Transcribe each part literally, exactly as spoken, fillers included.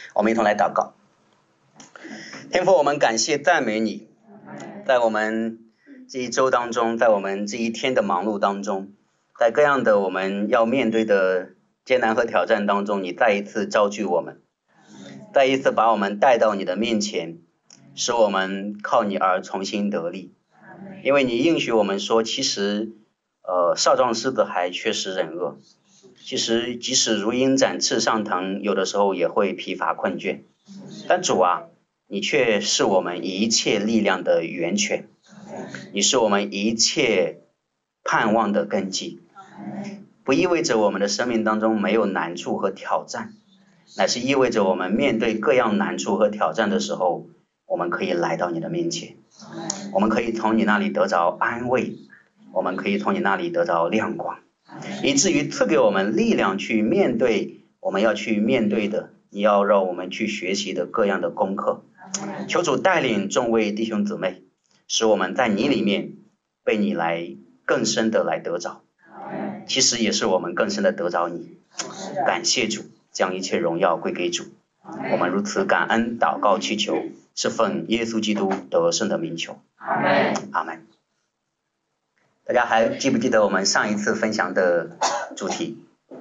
我们一同来祷告。天父，我们感谢赞美你，在我们这一周当中，在我们这一天的忙碌当中，在各样的我们要面对的艰难和挑战当中，你再一次召聚我们，再一次把我们带到你的面前，使我们靠你而重新得力。因为你应许我们说，其实呃少壮狮子还缺食忍饿，其实即使如鹰展翅上腾，有的时候也会疲乏困倦，但主啊，你却是我们一切力量的源泉，你是我们一切盼望的根基。不意味着我们的生命当中没有难处和挑战，乃是意味着我们面对各样难处和挑战的时候，我们可以来到你的面前，我们可以从你那里得着安慰，我们可以从你那里得着亮光，以至于赐给我们力量去面对我们要去面对的，你要让我们去学习的各样的功课。求主带领众位弟兄姊妹，使我们在你里面被你来更深的来得着，其实也是我们更深的得着你。感谢主，将一切荣耀归给主。我们如此感恩祷告祈求，是奉耶稣基督得胜的名求。阿们。大家还记不记得我们上一次分享的主题？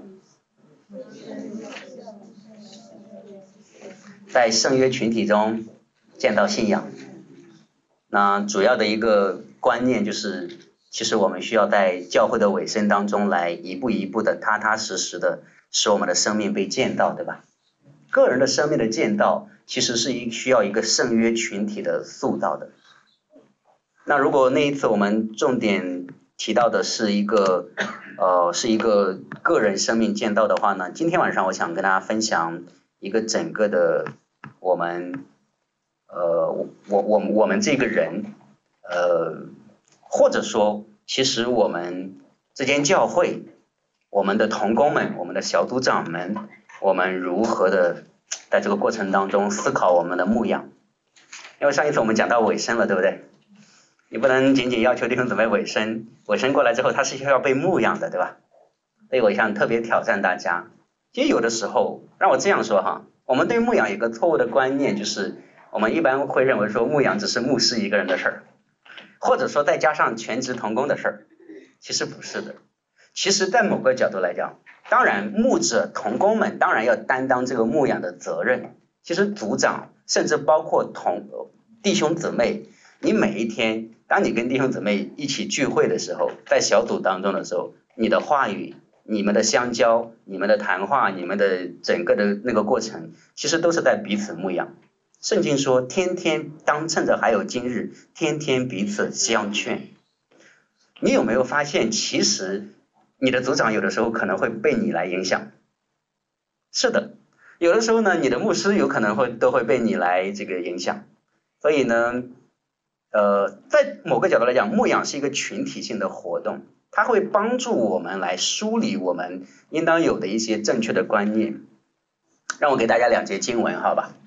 在圣约群体中见到信仰。那主要的一个观念就是，其实我们需要在教会的尾声当中来一步一步的踏踏实实的使我们的生命被建造，对吧？个人的生命的建造其实是一需要一个圣约群体的塑造的。那如果那一次我们重点提到的是一个呃是一个个人生命建造的话呢，今天晚上我想跟大家分享一个整个的我们呃我我我们这个人呃或者说其实我们这间教会，我们的同工们，我们的小组长们，我们如何的在这个过程当中思考我们的牧养。因为上一次我们讲到尾声了，对不对？你不能仅仅要求弟兄姊妹尾声，尾声过来之后他是需要被牧养的，对吧？所以我想特别挑战大家，其实有的时候让我这样说哈，我们对牧养有一个错误的观念，就是我们一般会认为说牧养只是牧师一个人的事儿，或者说再加上全职同工的事儿，其实不是的。其实在某个角度来讲，当然牧者同工们当然要担当这个牧养的责任，其实组长甚至包括同弟兄姊妹，你每一天当你跟弟兄姊妹一起聚会的时候，在小组当中的时候，你的话语，你们的相交，你们的谈话，你们的整个的那个过程，其实都是在彼此牧养。圣经说天天当趁着还有今日，天天彼此相劝。你有没有发现其实你的组长有的时候可能会被你来影响？是的，有的时候呢，你的牧师有可能会都会被你来这个影响。所以呢呃，在某个角度来讲，牧养是一个群体性的活动，它会帮助我们来梳理我们应当有的一些正确的观念。让我给大家两节经文好吧。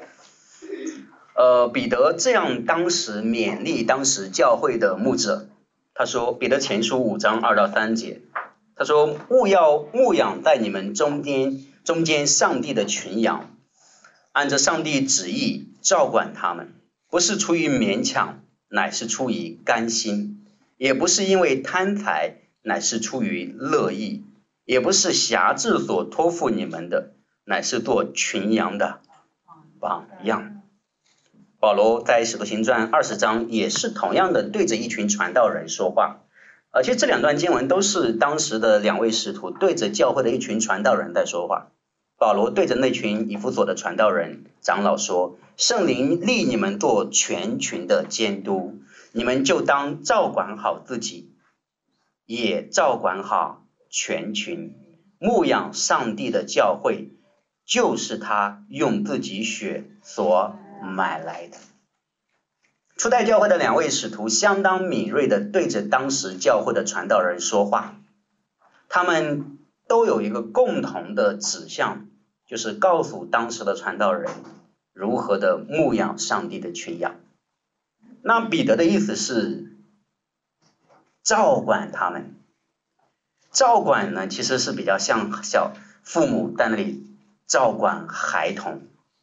呃，彼得这样当时勉励当时教会的牧者，他说彼得前书五章二到三节，他说务要牧养在你们中间中间上帝的群羊，按着上帝旨意照管他们，不是出于勉强，乃是出于甘心，也不是因为贪财，乃是出于乐意，也不是辖制所托付你们的，乃是做群羊的榜样。保罗在使徒行传二十章也是同样的对着一群传道人说话，而且这两段经文都是当时的两位使徒对着教会的一群传道人在说话。保罗对着那群以弗所的传道人长老说，圣灵立你们做全群的监督，你们就当照管好自己，也照管好全群，牧养上帝的教会，就是他用自己血所买来的。初代教会的两位使徒相当敏锐地对着当时教会的传道人说话，他们都有一个共同的指向，就是告诉当时的传道人如何的牧养上帝的群羊。那彼得的意思是照管他们，照管呢其实是比较像小父母在那里照管孩童，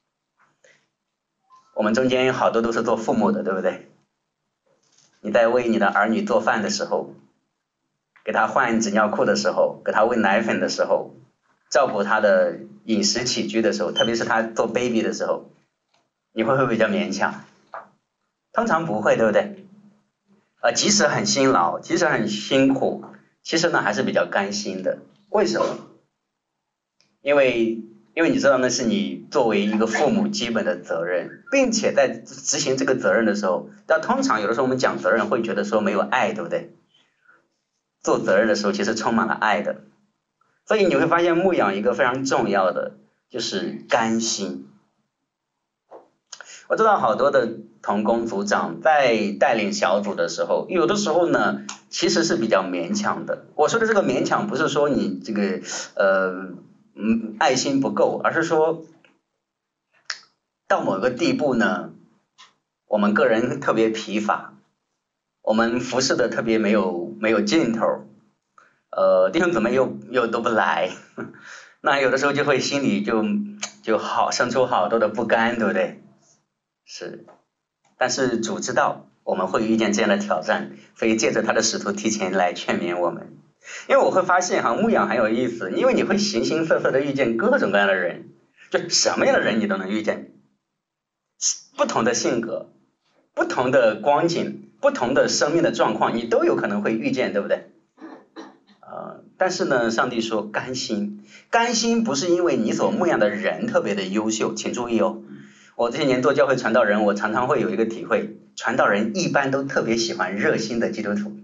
我们中间好多都是做父母的，对不对？你在为你的儿女做饭的时候，给他换纸尿裤的时候，给他喂奶粉的时候，照顾他的饮食起居的时候，特别是他做 baby 的时候，你会不会比较勉强？通常不会，对不对？呃，即使很辛劳，即使很辛苦，其实呢还是比较甘心的。为什么？因为因为你知道那是你作为一个父母基本的责任，并且在执行这个责任的时候，但通常有的时候我们讲责任会觉得说没有爱，对不对？做责任的时候其实充满了爱的，所以你会发现牧养一个非常重要的就是甘心。我知道好多的同工组长在带领小组的时候，有的时候呢其实是比较勉强的。我说的这个勉强不是说你这个呃嗯爱心不够，而是说到某个地步呢，我们个人特别疲乏，我们服侍的特别没有没有劲头，呃弟兄姊妹又又都不来，那有的时候就会心里就就好生出好多的不甘，对不对？是，但是主知道我们会遇见这样的挑战，所以借着他的使徒提前来劝勉我们。因为我会发现哈，牧养很有意思，因为你会形形色色的遇见各种各样的人，就什么样的人你都能遇见，不同的性格，不同的光景，不同的生命的状况，你都有可能会遇见，对不对？呃，但是呢，上帝说甘心，甘心不是因为你所牧养的人特别的优秀，请注意哦。我这些年做教会传道人，我常常会有一个体会，传道人一般都特别喜欢热心的基督徒。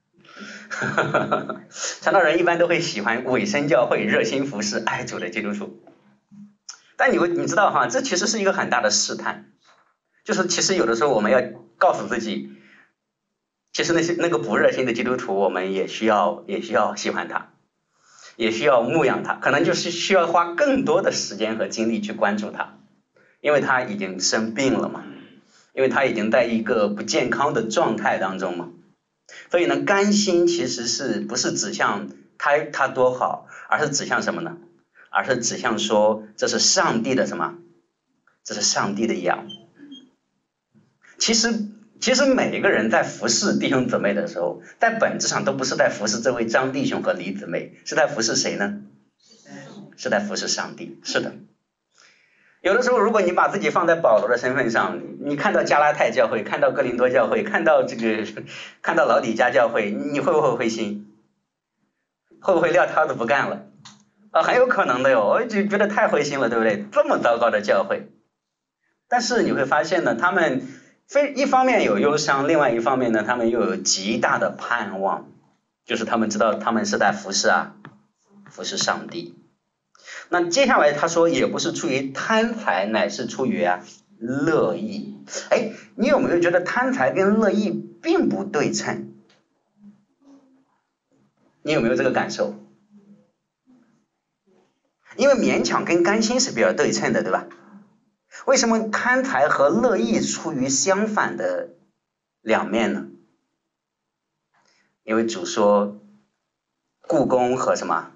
传道人一般都会喜欢委身教会、热心服侍、爱主的基督徒。但你会你知道哈，这其实是一个很大的试探，就是其实有的时候我们要告诉自己，其实那些那个不热心的基督徒，我们也需要也需要喜欢他，也需要牧养他，可能就是需要花更多的时间和精力去关注他。因为他已经生病了嘛，因为他已经在一个不健康的状态当中嘛，所以呢，甘心其实是不是指向他他多好，而是指向什么呢？而是指向说这是上帝的什么？这是上帝的羊。其实其实每一个人在服侍弟兄姊妹的时候，在本质上都不是在服侍这位张弟兄和李姊妹，是在服侍谁呢？是在服侍上帝。是的。有的时候如果你把自己放在保罗的身份上，你看到加拉太教会，看到哥林多教会，看到这个看到老底嘉教会，你会不会灰心？会不会撂挑子不干了？啊，很有可能的哟，我就觉得太灰心了，对不对？这么糟糕的教会。但是你会发现呢，他们非一方面有忧伤，另外一方面呢，他们又有极大的盼望，就是他们知道他们是在服侍啊，服侍上帝。那接下来他说也不是出于贪财，乃是出于啊乐意。哎，你有没有觉得贪财跟乐意并不对称？你有没有这个感受？因为勉强跟甘心是比较对称的，对吧？为什么贪财和乐意出于相反的两面呢？因为主说雇工和什么？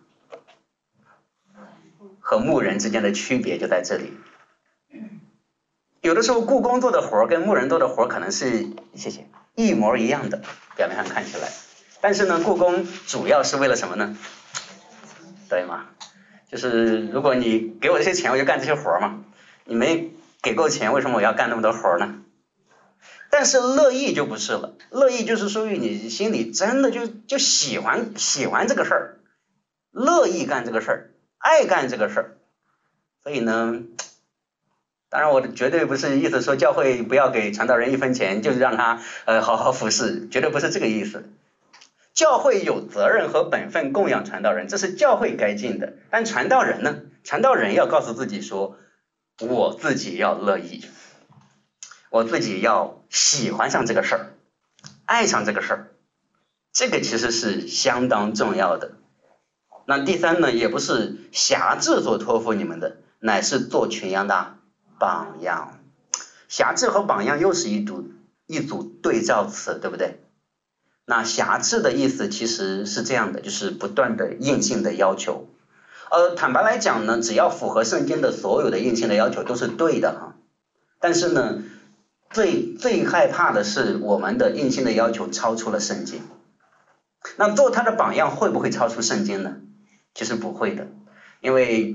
和牧人之间的区别就在这里。有的时候雇工做的活跟牧人做的活可能是谢谢一模一样的，表面上看起来，但是呢，雇工主要是为了什么呢？对吗？就是如果你给我这些钱，我就干这些活嘛，你没给够钱，为什么我要干那么多活呢？但是乐意就不是了，乐意就是属于你心里真的就就喜欢喜欢这个事儿，乐意干这个事儿，爱干这个事儿。所以呢，当然我绝对不是意思说教会不要给传道人一分钱，就是让他呃好好服侍，绝对不是这个意思。教会有责任和本分供养传道人，这是教会该尽的。但传道人呢，传道人要告诉自己说，我自己要乐意，我自己要喜欢上这个事儿，爱上这个事儿，这个其实是相当重要的。那第三呢，也不是辖制所托付你们的，乃是做群羊的榜样。辖制和榜样又是一组一组对照词，对不对？那辖制的意思其实是这样的，就是不断的硬性的要求。呃，坦白来讲呢，只要符合圣经的所有的硬性的要求都是对的哈。 但是呢，最最害怕的是我们的硬性的要求超出了圣经。那做他的榜样会不会超出圣经呢？其实不会的，因为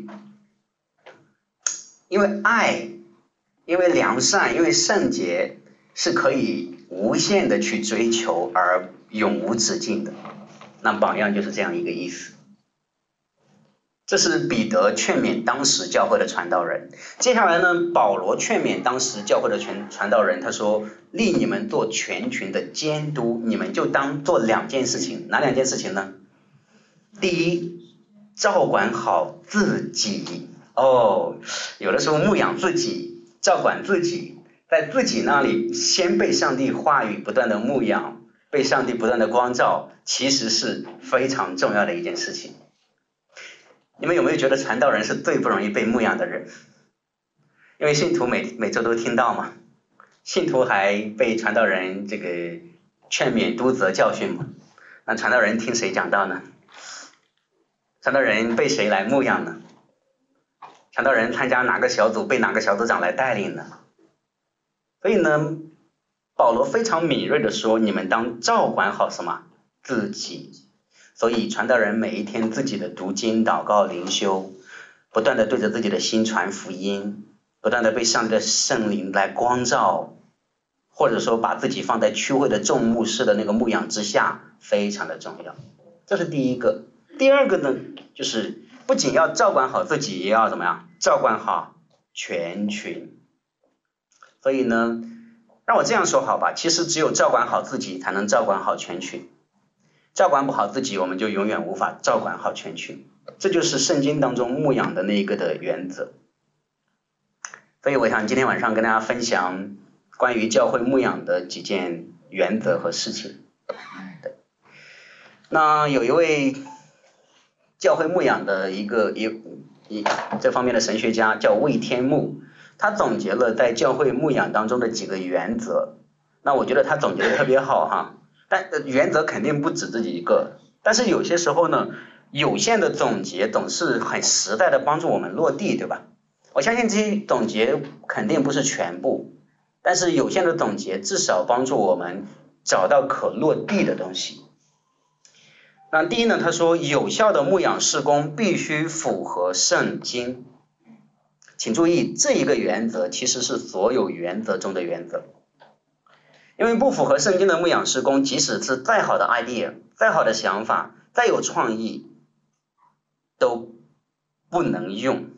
因为爱，因为良善，因为圣洁是可以无限的去追求而永无止境的。那榜样就是这样一个意思。这是彼得劝勉当时教会的传道人。接下来呢，保罗劝勉当时教会的传传道人，他说：立你们做全群的监督，你们就当做两件事情，哪两件事情呢？第一，照管好自己。哦，有的时候牧养自己，照管自己，在自己那里先被上帝话语不断的牧养，被上帝不断的光照，其实是非常重要的一件事情。你们有没有觉得传道人是最不容易被牧养的人？因为信徒每每周都听到嘛，信徒还被传道人这个劝勉、督责、教训嘛。那传道人听谁讲道呢？传道人被谁来牧养呢？传道人参加哪个小组，被哪个小组长来带领呢？所以呢，保罗非常敏锐的说，你们当照管好什么？自己。所以传道人每一天自己的读经、祷告、灵修，不断的对着自己的心传福音，不断的被上帝的圣灵来光照，或者说把自己放在区会的众牧师的那个牧养之下，非常的重要。这是第一个。第二个呢，就是不仅要照管好自己，也要怎么样？照管好全群。所以呢，让我这样说好吧，其实只有照管好自己，才能照管好全群。照管不好自己，我们就永远无法照管好全群。这就是圣经当中牧养的那一个的原则。所以我想今天晚上跟大家分享关于教会牧养的几件原则和事情。对，那有一位教会牧养的一个一一这方面的神学家叫魏天牧，他总结了在教会牧养当中的几个原则。那我觉得他总结的特别好哈。但原则肯定不止这一个，但是有些时候呢，有限的总结总是很实在的帮助我们落地，对吧？我相信这些总结肯定不是全部，但是有限的总结至少帮助我们找到可落地的东西。那第一呢，他说有效的牧养事工必须符合圣经。请注意，这一个原则其实是所有原则中的原则。因为不符合圣经的牧养事工，即使是再好的 idea， 再好的想法，再有创意，都不能用。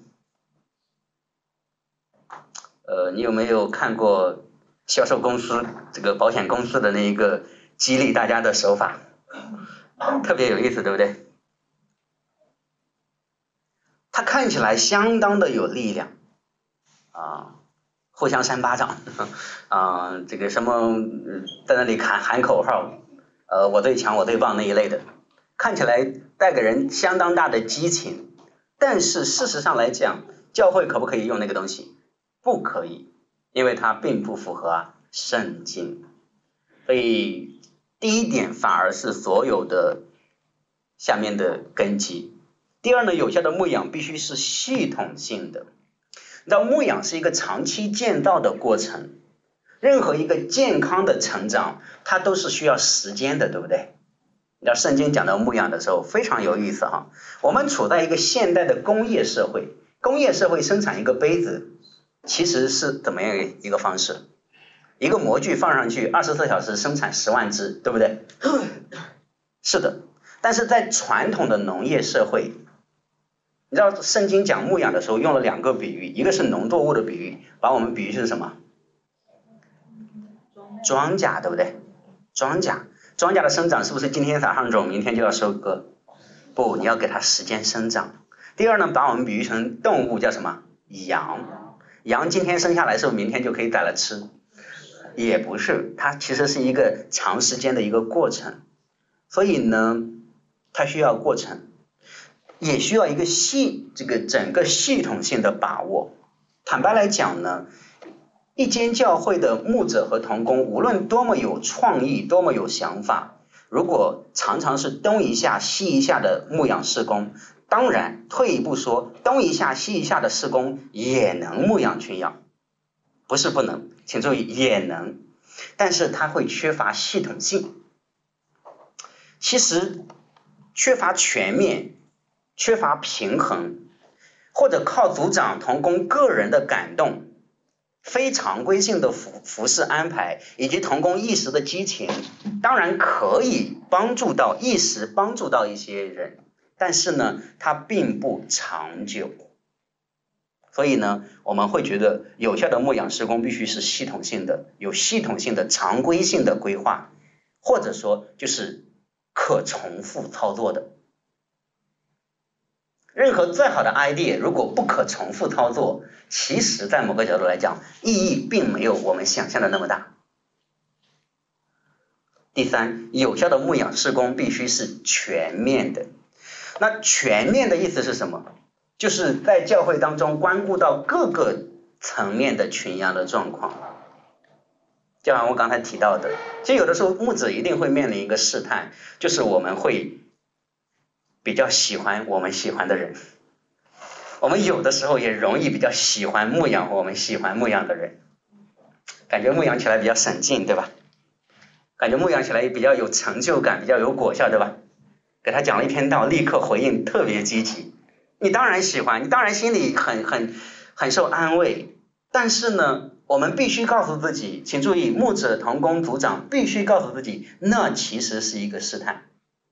呃，你有没有看过销售公司这个保险公司的那一个激励大家的手法？特别有意思，对不对？它看起来相当的有力量啊。互相扇巴掌，啊、呃，这个什么在那里喊喊口号，呃，我最强，我最棒那一类的，看起来带给人相当大的激情。但是事实上来讲，教会可不可以用那个东西？不可以，因为它并不符合圣经。所以第一点反而是所有的下面的根基。第二呢，有效的牧养必须是系统性的。你知道牧养是一个长期建造的过程，任何一个健康的成长它都是需要时间的，对不对？你知道圣经讲到牧养的时候非常有意思哈。我们处在一个现代的工业社会，工业社会生产一个杯子其实是怎么样一个方式？一个模具放上去二十四小时生产十万只，对不对？是的。但是在传统的农业社会，你知道圣经讲牧养的时候用了两个比喻，一个是农作物的比喻，把我们比喻是什么？庄稼，对不对？庄稼，庄稼的生长是不是今天撒上种，明天就要收割？不，你要给它时间生长。第二呢，把我们比喻成动物，叫什么？羊。羊今天生下来是不是明天就可以宰了吃？也不是，它其实是一个长时间的一个过程。所以呢，它需要过程。也需要一个系这个整个系统性的把握。坦白来讲呢，一间教会的牧者和同工无论多么有创意，多么有想法，如果常常是东一下西一下的牧养事工，当然退一步说，东一下西一下的事工也能牧养群羊。 不是不能，请注意也能，但是它会缺乏系统性。其实缺乏全面，缺乏平衡，或者靠组长同工个人的感动，非常规性的服服饰安排，以及同工一时的激情，当然可以帮助到一时帮助到一些人，但是呢，它并不长久。所以呢，我们会觉得有效的牧养事工必须是系统性的，有系统性的常规性的规划，或者说就是可重复操作的。任何再好的 idea 如果不可重复操作，其实在某个角度来讲，意义并没有我们想象的那么大。第三，有效的牧养事工必须是全面的。那全面的意思是什么？就是在教会当中关顾到各个层面的群羊的状况。就像我刚才提到的，其实有的时候牧者一定会面临一个试探，就是我们会比较喜欢我们喜欢的人，我们有的时候也容易比较喜欢牧养我们喜欢牧养的人，感觉牧养起来比较省劲，对吧？感觉牧养起来也比较有成就感，比较有果效，对吧？给他讲了一篇道，立刻回应特别积极，你当然喜欢，你当然心里很很很受安慰，但是呢，我们必须告诉自己，请注意，牧者同工组长必须告诉自己，那其实是一个试探，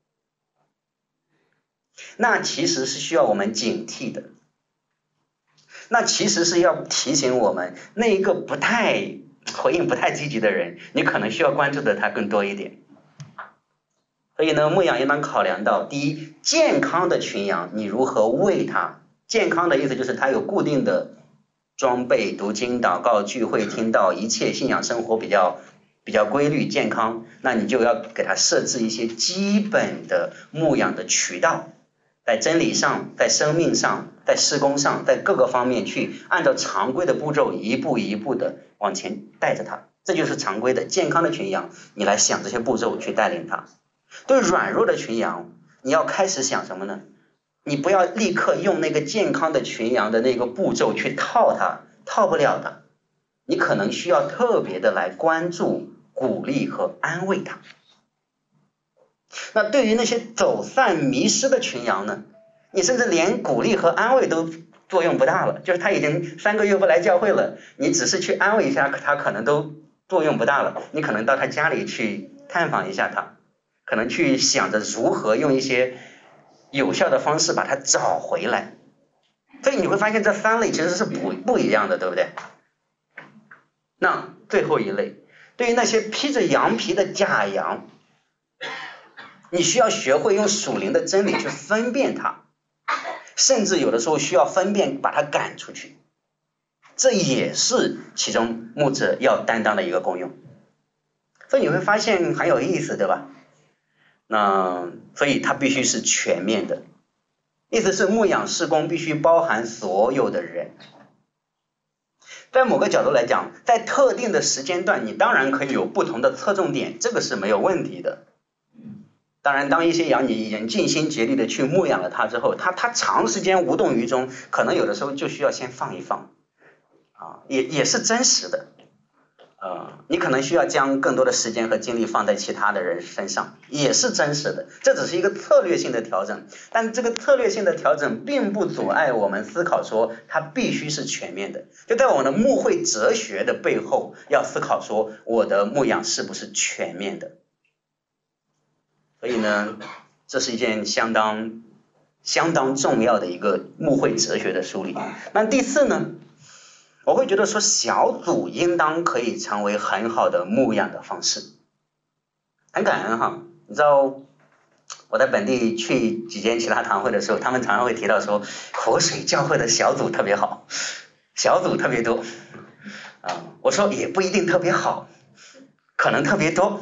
那其实是需要我们警惕的，那其实是要提醒我们，那一个不太回应不太积极的人，你可能需要关注的他更多一点。所以呢，牧养应当考量到，第一，健康的群羊你如何喂它。健康的意思就是它有固定的装备，读经祷告聚会听到，一切信仰生活比较比较规律健康，那你就要给它设置一些基本的牧养的渠道，在真理上，在生命上，在事工上，在各个方面去按照常规的步骤一步一步的往前带着它，这就是常规的健康的群羊，你来想这些步骤去带领它。对软弱的群羊，你要开始想什么呢？你不要立刻用那个健康的群羊的那个步骤去套它，套不了的。你可能需要特别的来关注、鼓励和安慰它。那对于那些走散迷失的群羊呢，你甚至连鼓励和安慰都作用不大了，就是他已经三个月不来教会了，你只是去安慰一下他，可能都作用不大了。你可能到他家里去探访一下他，可能去想着如何用一些有效的方式把它找回来。所以你会发现这三类其实是不不一样的，对不对？那最后一类，对于那些披着羊皮的假羊，你需要学会用属灵的真理去分辨它，甚至有的时候需要分辨把它赶出去，这也是其中牧者要担当的一个功用。所以你会发现很有意思，对吧？那所以它必须是全面的，意思是牧养事工必须包含所有的人。在某个角度来讲，在特定的时间段，你当然可以有不同的侧重点，这个是没有问题的。当然，当一些羊你已经尽心竭力的去牧养了它之后，它它长时间无动于衷，可能有的时候就需要先放一放，啊，也也是真实的。呃，你可能需要将更多的时间和精力放在其他的人身上，也是真实的。这只是一个策略性的调整，但这个策略性的调整并不阻碍我们思考说它必须是全面的。就在我们的牧会哲学的背后，要思考说我的牧养是不是全面的。所以呢，这是一件相当相当重要的一个牧会哲学的梳理。那第四呢？我会觉得说小组应当可以成为很好的牧养的方式。很感恩哈，你知道我在本地去几间其他堂会的时候，他们常常会提到说活水教会的小组特别好，小组特别多啊，我说也不一定特别好，可能特别多。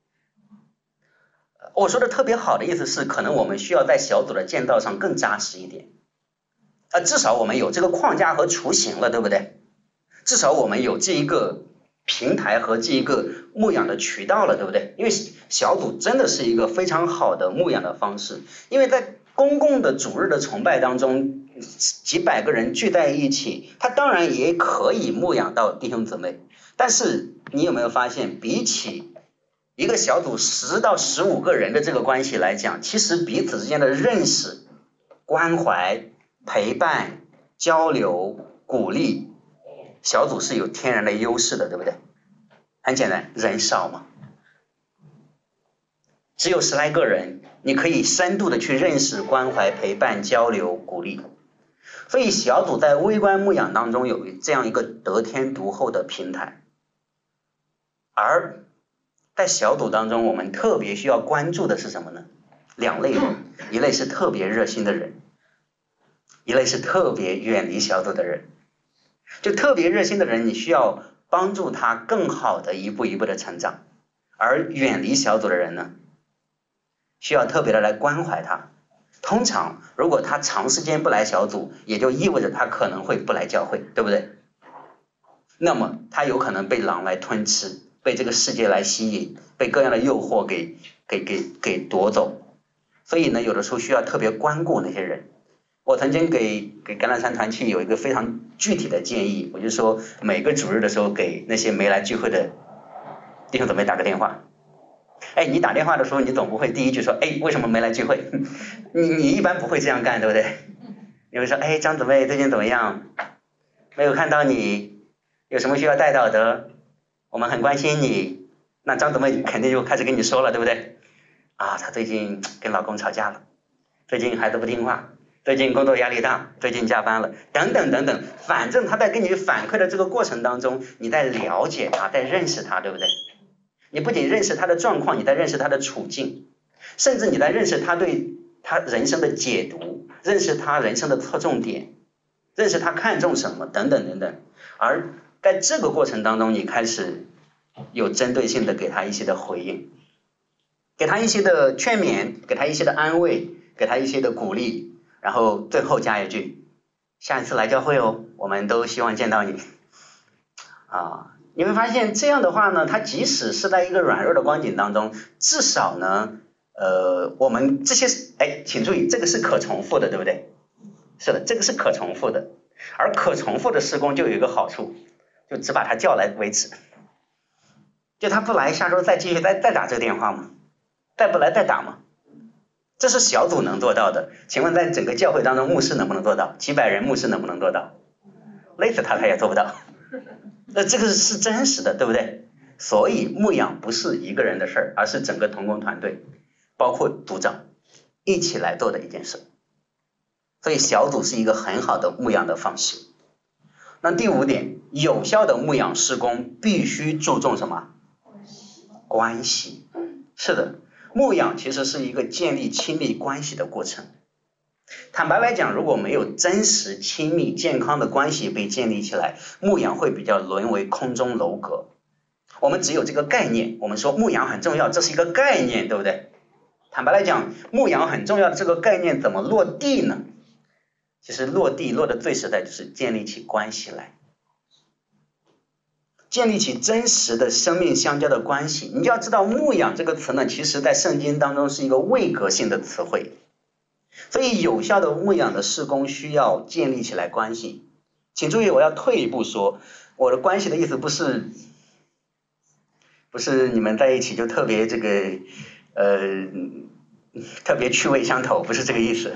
我说的特别好的意思是，可能我们需要在小组的建造上更扎实一点，啊，至少我们有这个框架和雏形了，对不对？至少我们有这一个平台和这一个牧养的渠道了，对不对？因为小组真的是一个非常好的牧养的方式，因为在公共的主日的崇拜当中， 几百个人聚在一起，他当然也可以牧养到弟兄姊妹，但是你有没有发现，比起一个小组十到十五个人的这个关系来讲，其实彼此之间的认识、关怀、陪伴、交流、鼓励，小组是有天然的优势的，对不对？很简单，人少嘛，只有十来个人，你可以深度的去认识、关怀、陪伴、交流、鼓励。所以小组在微观牧养当中有这样一个得天独厚的平台，而在小组当中，我们特别需要关注的是什么呢？两类人，一类是特别热心的人，一类是特别远离小组的人。就特别热心的人，你需要帮助他更好的一步一步的成长，而远离小组的人呢，需要特别的来关怀他。通常如果他长时间不来小组，也就意味着他可能会不来教会，对不对？那么他有可能被狼来吞吃，被这个世界来吸引，被各样的诱惑给给给给夺走。所以呢，有的时候需要特别关顾那些人。我曾经给给橄榄山团契有一个非常具体的建议，我就说每个主日的时候给那些没来聚会的弟兄姊妹打个电话。哎，你打电话的时候，你总不会第一句说，哎，为什么没来聚会？你你一般不会这样干，对不对？你会说，哎，张姊妹最近怎么样？没有看到你，有什么需要带到的？我们很关心你。那张姊妹肯定就开始跟你说了，对不对？啊，她最近跟老公吵架了，最近孩子不听话，最近工作压力大，最近加班了，等等等等。反正她在跟你反馈的这个过程当中，你在了解她，在认识她，对不对？你不仅认识他的状况，你在认识他的处境，甚至你在认识他对他人生的解读，认识他人生的侧重点，认识他看重什么等等等等。而在这个过程当中，你开始有针对性的给他一些的回应，给他一些的劝勉，给他一些的安慰，给他一些的鼓励，然后最后加一句，下一次来教会哦，我们都希望见到你啊。你会发现这样的话呢，他即使是在一个软弱的光景当中，至少呢，呃，我们这些，哎，请注意，这个是可重复的，对不对？是的，这个是可重复的，而可重复的事工就有一个好处，就只把他叫来为止，就他不来，下周再继续再再打这个电话吗？再不来再打吗？这是小组能做到的，请问在整个教会当中，牧师能不能做到？几百人牧师能不能做到？累死他他也做不到。那这个是真实的，对不对？所以牧养不是一个人的事儿，而是整个同工团队，包括组长一起来做的一件事。所以小组是一个很好的牧养的方式。那第五点，有效的牧养事工必须注重什么？关系。是的，牧养其实是一个建立亲密关系的过程。坦白来讲，如果没有真实、亲密、健康的关系被建立起来，牧养会比较沦为空中楼阁。我们只有这个概念，我们说牧养很重要，这是一个概念，对不对？坦白来讲，牧养很重要的这个概念怎么落地呢？其实落地落的最实在就是建立起关系来，建立起真实的生命相交的关系。你要知道，牧养这个词呢，其实在圣经当中是一个位格性的词汇。所以有效的牧养的事工需要建立起来关系。请注意，我要退一步说，我的关系的意思不是不是你们在一起就特别这个呃特别趣味相投，不是这个意思。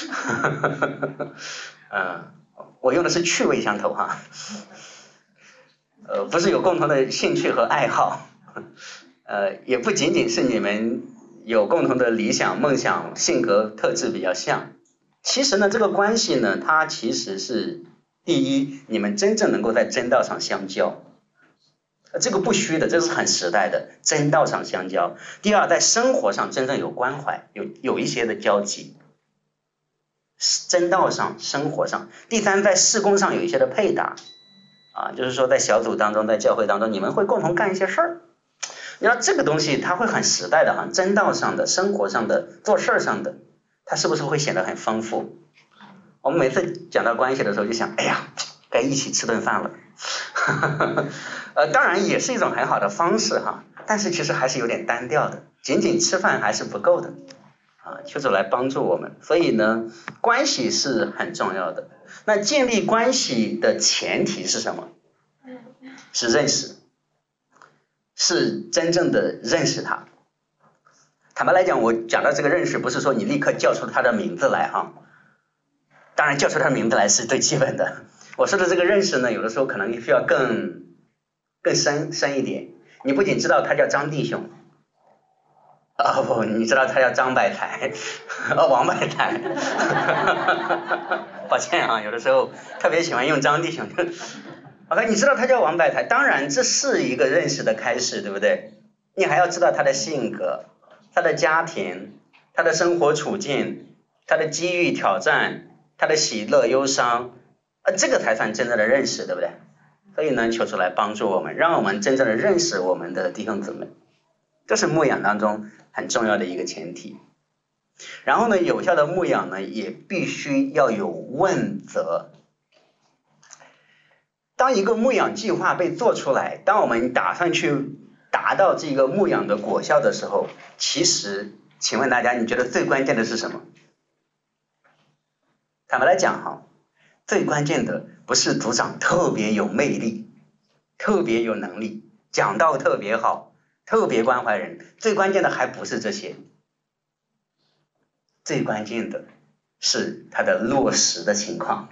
呃，我用的是趣味相投哈，呃，不是有共同的兴趣和爱好，呃，也不仅仅是你们有共同的理想、梦想、性格特质比较像。其实呢，这个关系呢，它其实是第一，你们真正能够在真道上相交，这个不虚的，这是很实在的，真道上相交。第二，在生活上真正有关怀，有有一些的交集，真道上、生活上。第三，在事工上有一些的配搭，啊，就是说在小组当中，在教会当中，你们会共同干一些事儿。你知道这个东西它会很实在的哈，真道上的、生活上的、做事上的，它是不是会显得很丰富？我们每次讲到关系的时候就想，哎呀，该一起吃顿饭了。呃，当然也是一种很好的方式哈，但是其实还是有点单调的，仅仅吃饭还是不够的啊，求主来帮助我们。所以呢，关系是很重要的。那建立关系的前提是什么？是认识，是真正的认识他。坦白来讲，我讲到这个认识，不是说你立刻叫出他的名字来哈。当然叫出他的名字来是最基本的。我说的这个认识呢，有的时候可能需要更更深深一点。你不仅知道他叫张弟兄，哦不，你知道他叫张百才，哦王百才，抱歉啊，有的时候特别喜欢用张弟兄。OK， 你知道他叫王百才，当然这是一个认识的开始，对不对？你还要知道他的性格、他的家庭、他的生活处境、他的机遇挑战、他的喜乐忧伤，呃，这个才算真正的认识，对不对？所以呢，求主来帮助我们，让我们真正的认识我们的弟兄姊妹，这是牧养当中很重要的一个前提。然后呢，有效的牧养呢，也必须要有问责。当一个牧养计划被做出来，当我们打算去达到这个牧养的果效的时候，其实请问大家，你觉得最关键的是什么？坦白来讲哈，最关键的不是组长特别有魅力，特别有能力，讲道特别好，特别关怀人，最关键的还不是这些，最关键的是他的落实的情况。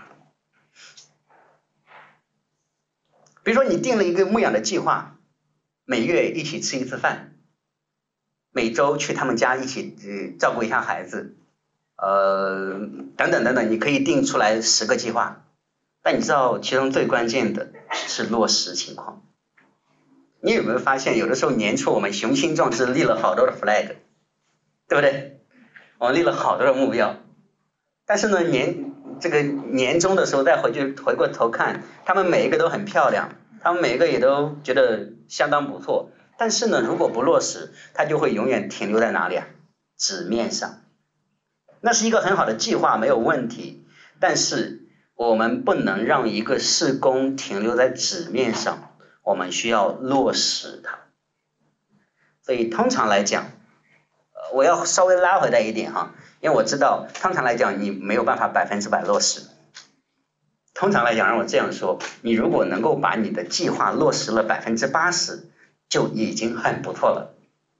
比如说你定了一个牧养的计划，每月一起吃一次饭，每周去他们家一起、呃、照顾一下孩子，呃等等等等，你可以定出来十个计划，但你知道其中最关键的是落实情况。你有没有发现有的时候年初我们雄心壮志立了好多的 flag， 对不对？我们立了好多的目标，但是呢年这个年终的时候再回去回过头看，他们每一个都很漂亮，他们每一个也都觉得相当不错，但是呢如果不落实，它就会永远停留在哪里啊？纸面上。那是一个很好的计划，没有问题，但是我们不能让一个事工停留在纸面上，我们需要落实它。所以通常来讲，我要稍微拉回来一点哈，因为我知道通常来讲你没有办法百分之百落实。通常来讲，让我这样说，你如果能够把你的计划落实了百分之八十，就已经很不错了。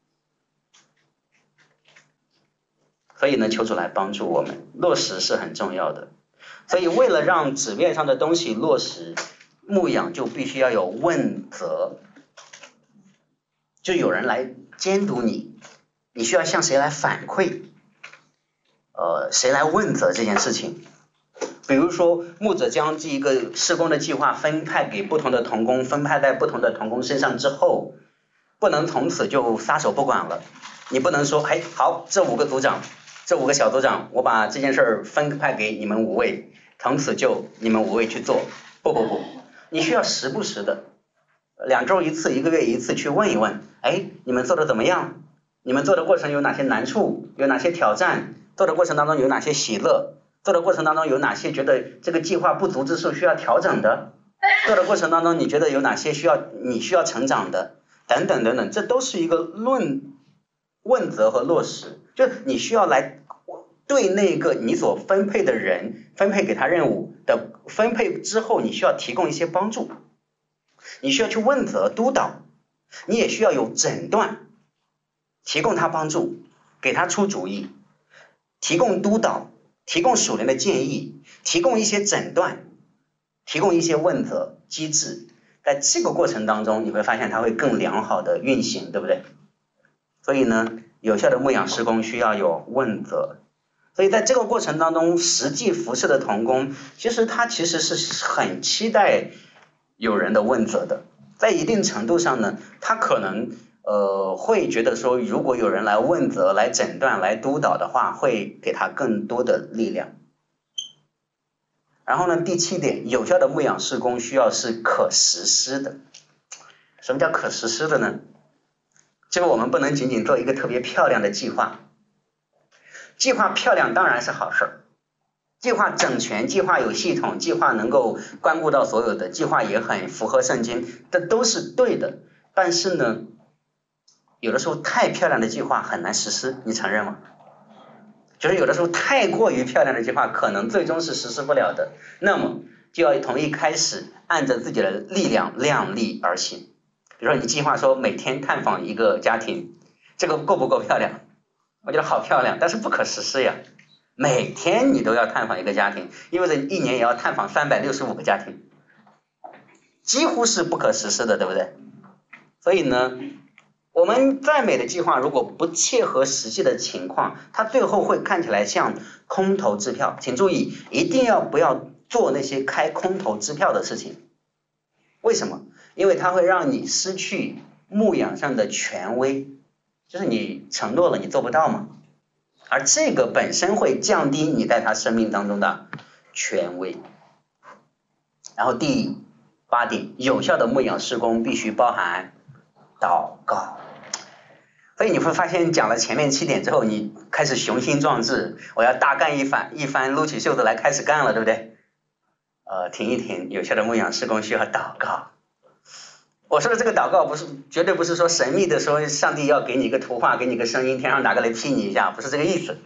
所以呢，求主来帮助我们，落实是很重要的。所以为了让纸面上的东西落实，牧养就必须要有问责，就有人来监督你，你需要向谁来反馈，呃，谁来问责这件事情。比如说牧者将这一个事工的计划分派给不同的同工，分派在不同的同工身上之后，不能从此就撒手不管了。你不能说，哎，好，这五个组长，这五个小组长，我把这件事儿分派给你们五位，从此就你们五位去做。不不不，你需要时不时的，两周一次，一个月一次去问一问，哎，你们做的怎么样？你们做的过程有哪些难处？有哪些挑战？做的过程当中有哪些喜乐？做的过程当中有哪些觉得这个计划不足之处需要调整的？做的过程当中你觉得有哪些需要你需要成长的？等等等等，这都是一个论问责和落实，就你需要来对那个你所分配的人分配给他任务的分配之后，你需要提供一些帮助，你需要去问责督导，你也需要有诊断，提供他帮助，给他出主意，提供督导，提供属灵的建议，提供一些诊断，提供一些问责机制。在这个过程当中，你会发现它会更良好的运行，对不对？所以呢，有效的牧养事工需要有问责。所以在这个过程当中，实际服事的同工，其实他其实是很期待有人的问责的。在一定程度上呢，他可能呃会觉得说，如果有人来问责、来诊断、来督导的话，会给他更多的力量。然后呢，第七点，有效的牧养事工需要是可实施的。什么叫可实施的呢？就是我们不能仅仅做一个特别漂亮的计划，计划漂亮当然是好事儿，计划整全，计划有系统，计划能够关顾到所有的，计划也很符合圣经，这都是对的。但是呢，有的时候太漂亮的计划很难实施，你承认吗？ 就是有的时候太过于漂亮的计划，可能最终是实施不了的。那么就要从一开始按着自己的力量量力而行。比如说你计划说每天探访一个家庭，这个够不够漂亮？我觉得好漂亮，但是不可实施呀。每天你都要探访一个家庭，意味着一年也要探访三百六十五个家庭，几乎是不可实施的，对不对？所以呢，我们再美的计划如果不切合实际的情况，它最后会看起来像空头支票。请注意，一定要不要做那些开空头支票的事情。为什么？因为它会让你失去牧养上的权威，就是你承诺了你做不到嘛，而这个本身会降低你在他生命当中的权威。然后第八点，有效的牧养事工必须包含祷告。所以你会发现讲了前面七点之后，你开始雄心壮志，我要大干一番一番，撸起袖子来开始干了，对不对？呃，停一停，有效的牧养事工需要祷告。我说的这个祷告不是绝对不是说神秘的说上帝要给你一个图画，给你一个声音，天上哪个来劈你一下，不是这个意思，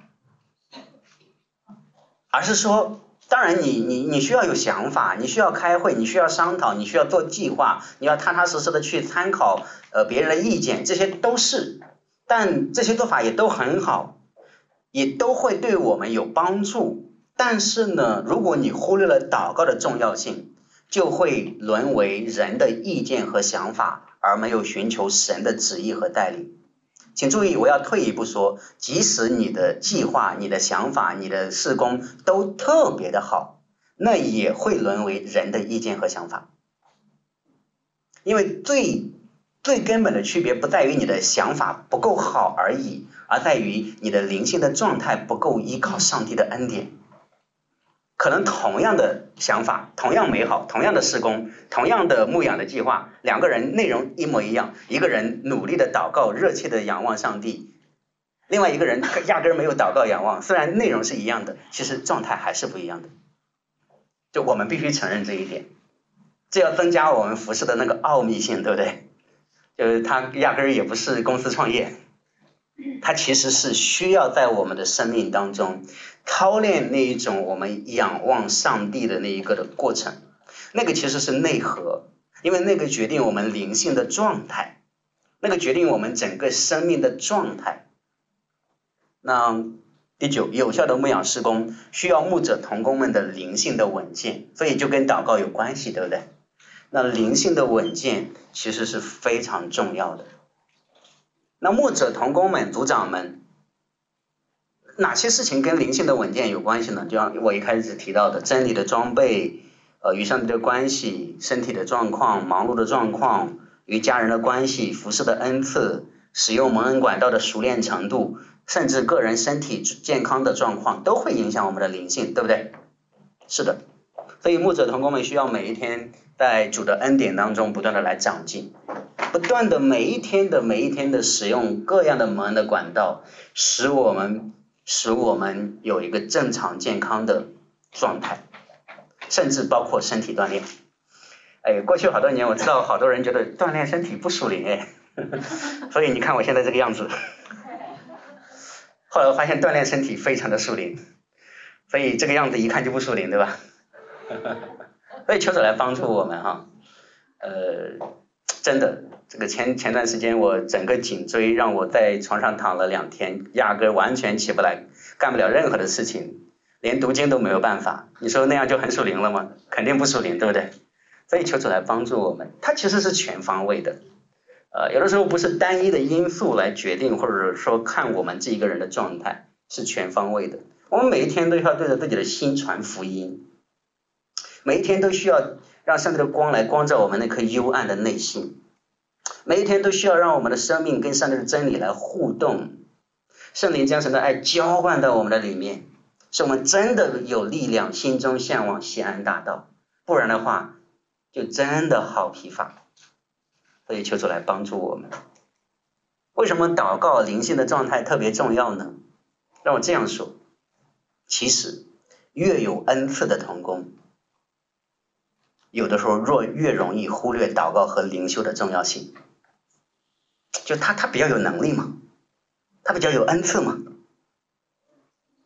而是说当然你你你需要有想法，你需要开会，你需要商讨，你需要做计划，你要踏踏实实的去参考呃别人的意见，这些都是，但这些做法也都很好，也都会对我们有帮助。但是呢，如果你忽略了祷告的重要性，就会沦为人的意见和想法，而没有寻求神的旨意和带领。请注意，我要退一步说，即使你的计划、你的想法、你的事工都特别的好，那也会沦为人的意见和想法。因为最最根本的区别不在于你的想法不够好而已，而在于你的灵性的状态不够依靠上帝的恩典。可能同样的想法，同样美好，同样的事工，同样的牧养的计划，两个人内容一模一样，一个人努力的祷告，热切的仰望上帝，另外一个人压根没有祷告仰望，虽然内容是一样的，其实状态还是不一样的。就我们必须承认这一点，这要增加我们服事的那个奥秘性，对不对？就是他压根也不是公司创业，它其实是需要在我们的生命当中操练那一种我们仰望上帝的那一个的过程，那个其实是内核，因为那个决定我们灵性的状态，那个决定我们整个生命的状态。那第九，有效的牧养事工需要牧者同工们的灵性的稳健，所以就跟祷告有关系，对不对？那灵性的稳健其实是非常重要的。那牧者同工们、组长们，哪些事情跟灵性的稳健有关系呢？就像我一开始提到的，真理的装备，呃，与上帝的关系，身体的状况，忙碌的状况，与家人的关系，服事的恩赐，使用蒙恩管道的熟练程度，甚至个人身体健康的状况，都会影响我们的灵性，对不对？是的，所以牧者同工们需要每一天在主的恩典当中不断的来长进，不断的每一天的每一天的使用各样的蒙恩的管道，使我们使我们有一个正常健康的状态，甚至包括身体锻炼。哎，过去好多年我知道好多人觉得锻炼身体不属灵哎，所以你看我现在这个样子。后来我发现锻炼身体非常的属灵，所以这个样子一看就不属灵，对吧？所以求主来帮助我们哈，呃，真的，这个前前段时间我整个颈椎让我在床上躺了两天，压根完全起不来，干不了任何的事情，连读经都没有办法。你说那样就很属灵了吗？肯定不属灵，对不对？所以求主来帮助我们，它其实是全方位的。呃，有的时候不是单一的因素来决定，或者说看我们这一个人的状态，是全方位的。我们每一天都要对着自己的心传福音，每一天都需要让上帝的光来光照我们那颗幽暗的内心，每一天都需要让我们的生命跟上帝的真理来互动，圣灵将神的爱浇灌到我们的里面，使我们真的有力量，心中向往西安大道，不然的话就真的好疲乏。所以求主来帮助我们。为什么祷告灵性的状态特别重要呢？让我这样说，其实越有恩赐的同工，有的时候若越容易忽略祷告和灵修的重要性。就他他比较有能力嘛，他比较有恩赐嘛，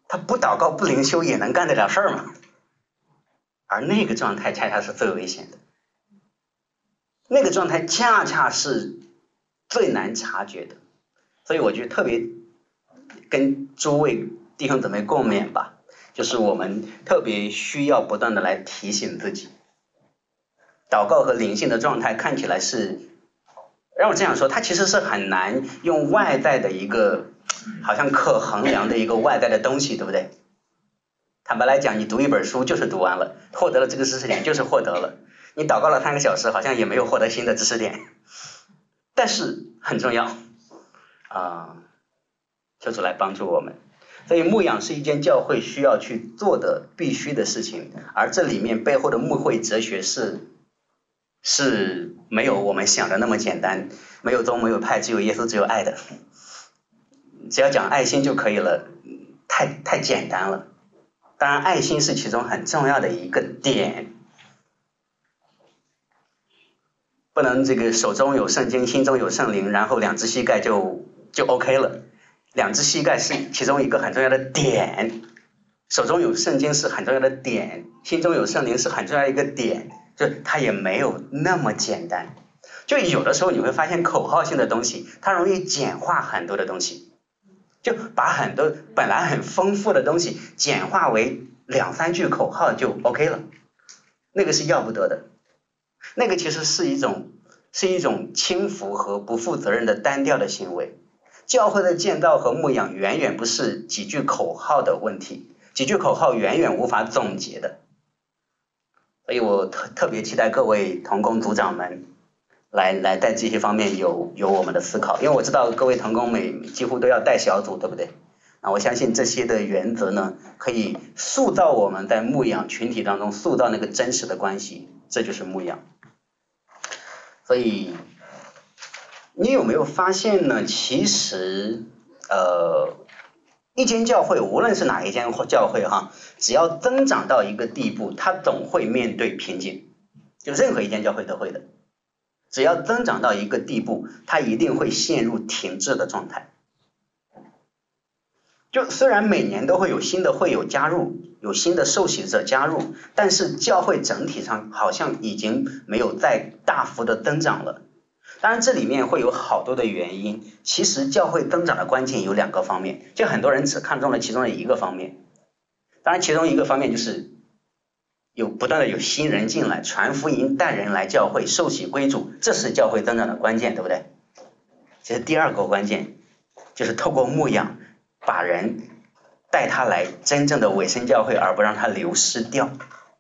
他不祷告不灵修也能干得了事儿吗？而那个状态恰恰是最危险的，那个状态恰恰是最难察觉的，所以我就特别跟诸位弟兄姊妹共勉吧，就是我们特别需要不断的来提醒自己，祷告和灵性的状态看起来是，让我这样说，它其实是很难用外在的一个好像可衡量的一个外在的东西，对不对？坦白来讲，你读一本书就是读完了，获得了这个知识点就是获得了，你祷告了三个小时好像也没有获得新的知识点，但是很重要啊、呃，求主来帮助我们。所以牧养是一间教会需要去做的必须的事情，而这里面背后的牧会哲学是是没有我们想的那么简单，没有宗没有派，只有耶稣只有爱的，只要讲爱心就可以了，太太简单了。当然爱心是其中很重要的一个点，不能这个手中有圣经心中有圣灵，然后两只膝盖就就 OK 了，两只膝盖是其中一个很重要的点，手中有圣经是很重要的点，心中有圣灵是很重要的一个点，就它也没有那么简单。就有的时候你会发现口号性的东西它容易简化很多的东西，就把很多本来很丰富的东西简化为两三句口号就 OK 了，那个是要不得的，那个其实是一种是一种轻浮和不负责任的单调的行为。教会的建造和牧养远远不是几句口号的问题，几句口号远远无法总结的。所以我特特别期待各位同工组长们来来在这些方面有有我们的思考，因为我知道各位同工每几乎都要带小组，对不对？那我相信这些的原则呢，可以塑造我们在牧养群体当中塑造那个真实的关系，这就是牧养。所以你有没有发现呢？其实呃，一间教会无论是哪一间教会哈，只要增长到一个地步，它总会面对瓶颈，就任何一间教会都会的。只要增长到一个地步，它一定会陷入停滞的状态。就虽然每年都会有新的会友加入，有新的受洗者加入，但是教会整体上好像已经没有再大幅的增长了。当然这里面会有好多的原因，其实教会增长的关键有两个方面，就很多人只看中了其中的一个方面。当然其中一个方面就是有不断的有新人进来，传福音带人来教会受洗归主，这是教会增长的关键，对不对？其实第二个关键就是透过牧养把人带他来真正的委身教会，而不让他流失掉。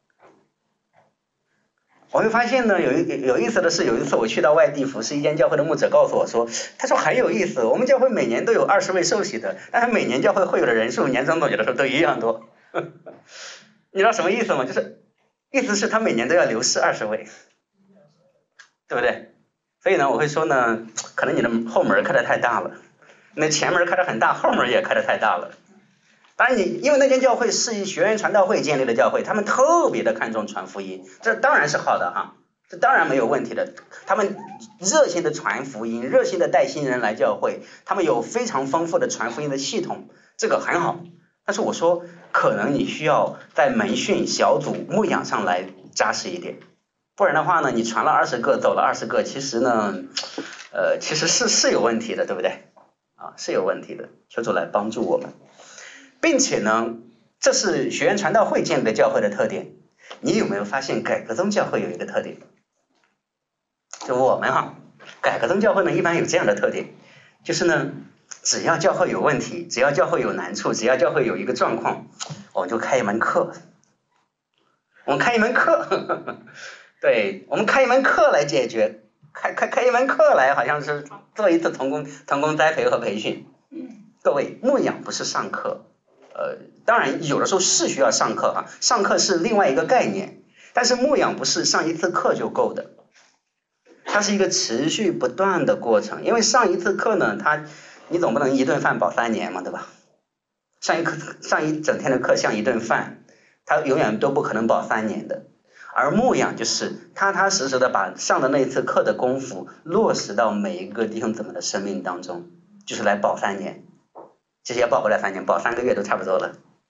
我会发现呢，有有意思的是，有一次我去到外地服侍一间教会的牧者告诉我说，他说很有意思，我们教会每年都有二十位受洗的，但是每年教会会有的人数年终总结的时候都一样多。你知道什么意思吗？就是意思是他每年都要流失二十位，对不对？所以呢，我会说呢，可能你的后门开得太大了，那前门开得很大，后门也开得太大了。当然你因为那间教会是以学院传道会建立的教会，他们特别的看重传福音，这当然是好的哈，这当然没有问题的，他们热心的传福音，热心的带新人来教会，他们有非常丰富的传福音的系统，这个很好。但是我说可能你需要在门训小组牧养上来扎实一点，不然的话呢，你传了二十个走了二十个，其实呢呃其实是是有问题的，对不对啊？是有问题的，求主来帮助我们。并且呢，这是学院传道会建立的教会的特点。你有没有发现改革宗教会有一个特点？就我们哈，改革宗教会呢一般有这样的特点，就是呢，只要教会有问题，只要教会有难处，只要教会有一个状况，我们就开一门课，我们开一门课，呵呵对，我们开一门课来解决，开开开一门课来，好像是做一次童工童工栽培和培训。各位，牧养不是上课。呃，当然有的时候是需要上课啊，上课是另外一个概念，但是牧养不是上一次课就够的，它是一个持续不断的过程。因为上一次课呢，它你总不能一顿饭饱三年嘛，对吧？上一课上一整天的课像一顿饭，它永远都不可能饱三年的。而牧养就是踏踏实实的把上的那一次课的功夫落实到每一个弟兄姊妹的生命当中，就是来饱三年。其实也保不了三年，保三个月都差不多了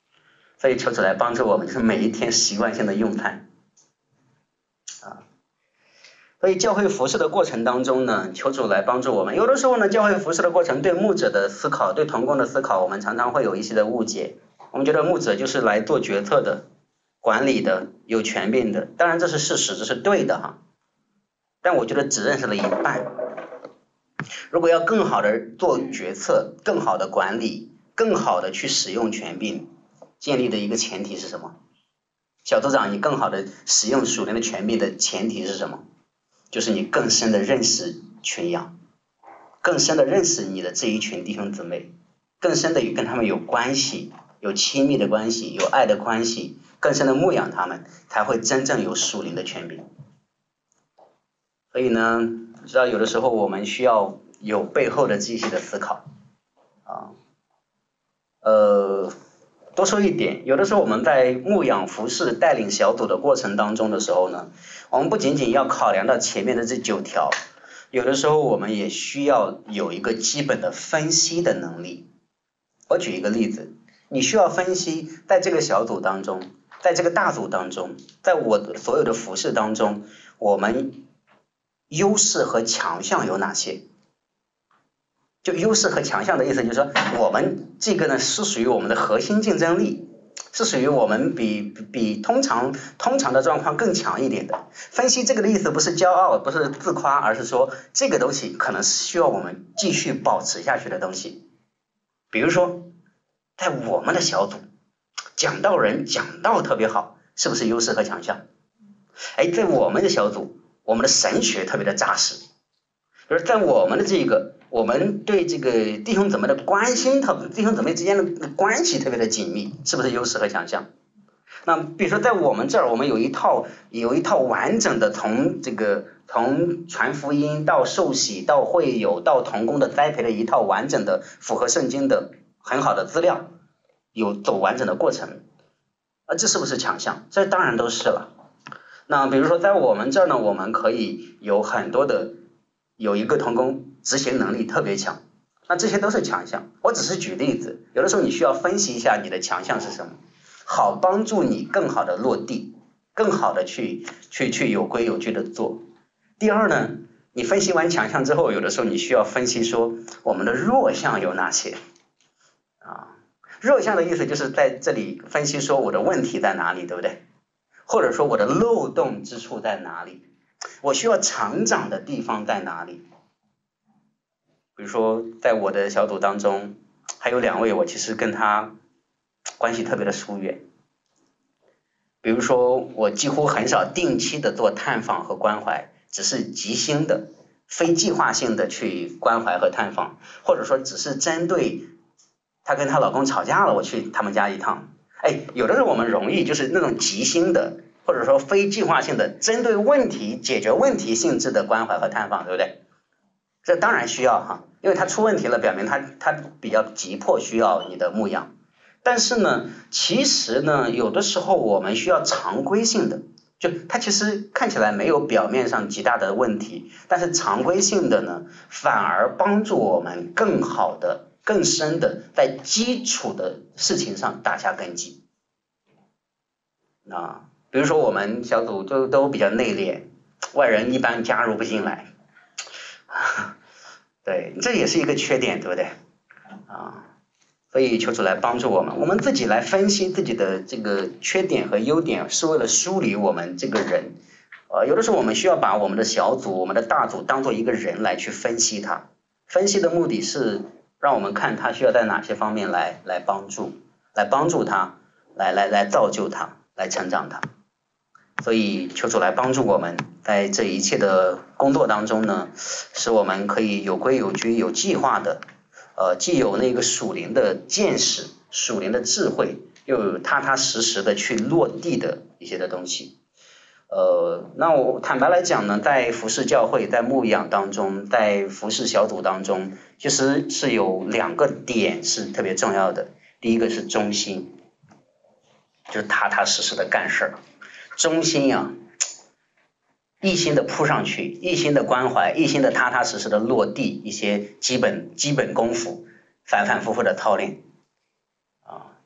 所以求主来帮助我们，就是每一天习惯性的用餐啊。所以教会服事的过程当中呢，求主来帮助我们。有的时候呢，教会服事的过程对牧者的思考，对同工的思考，我们常常会有一些的误解。我们觉得牧者就是来做决策的、管理的、有权柄的，当然这是事实，这是对的哈。但我觉得只认识了一半。如果要更好的做决策，更好的管理，更好的去使用权柄，建立的一个前提是什么？小组长，你更好的使用属灵的权柄的前提是什么？就是你更深的认识群羊，更深的认识你的这一群弟兄姊妹，更深的跟他们有关系，有亲密的关系，有爱的关系，更深的牧养他们，才会真正有属灵的权柄。所以呢，知道有的时候我们需要有背后的这些的思考啊，呃。多说一点，有的时候我们在牧养服事带领小组的过程当中的时候呢，我们不仅仅要考量到前面的这九条，有的时候我们也需要有一个基本的分析的能力。我举一个例子，你需要分析在这个小组当中，在这个大组当中，在我的所有的服事当中，我们优势和强项有哪些？就优势和强项的意思就是说，我们这个呢是属于我们的核心竞争力，是属于我们比比通常通常的状况更强一点的。分析这个的意思不是骄傲，不是自夸，而是说这个东西可能是需要我们继续保持下去的东西。比如说，在我们的小组，讲道人讲道特别好，是不是优势和强项？哎，在我们的小组，我们的神学特别的扎实，就是在我们的这个。我们对这个弟兄姊妹的关心，特弟兄姊妹之间的关系特别的紧密，是不是优势和强项？那比如说在我们这儿，我们有一套有一套完整的从这个从传福音到受洗到会友到同工的栽培的一套完整的符合圣经的很好的资料，有走完整的过程，啊，这是不是强项？这当然都是了。那比如说在我们这儿呢，我们可以有很多的有一个同工。执行能力特别强，那这些都是强项。我只是举例子，有的时候你需要分析一下你的强项是什么，好帮助你更好的落地，更好的去去去有规有矩的做。第二呢，你分析完强项之后，有的时候你需要分析说我们的弱项有哪些啊？弱项的意思就是在这里分析说我的问题在哪里，对不对？或者说我的漏洞之处在哪里？我需要成长的地方在哪里？比如说在我的小组当中还有两位我其实跟他关系特别的疏远，比如说我几乎很少定期的做探访和关怀，只是即兴的非计划性的去关怀和探访，或者说只是针对她跟她老公吵架了我去他们家一趟。哎，有的时候我们容易就是那种即兴的或者说非计划性的针对问题解决问题性质的关怀和探访，对不对？这当然需要哈，因为他出问题了，表明他他比较急迫需要你的牧养。但是呢，其实呢，有的时候我们需要常规性的，就它其实看起来没有表面上极大的问题，但是常规性的呢，反而帮助我们更好的、更深的在基础的事情上打下根基。啊，比如说我们小组都都比较内敛，外人一般加入不进来。对，这也是一个缺点，对不对啊？所以求主来帮助我们，我们自己来分析自己的这个缺点和优点，是为了梳理我们这个人。呃，有的时候我们需要把我们的小组、我们的大组当做一个人来去分析他，分析的目的是让我们看他需要在哪些方面来来帮助，来帮助他，来来来造就他，来成长他。所以求主来帮助我们，在这一切的工作当中呢，使我们可以有规有矩、有计划的，呃，既有那个属灵的见识、属灵的智慧，又有踏踏实实的去落地的一些的东西。呃，那我坦白来讲呢，在服事教会、在牧养当中、在服事小组当中，其实是有两个点是特别重要的。第一个是忠心，就是踏踏实实的干事儿。忠心啊，一心的扑上去，一心的关怀，一心的踏踏实实的落地一些基本基本功夫，反反复复的操练啊。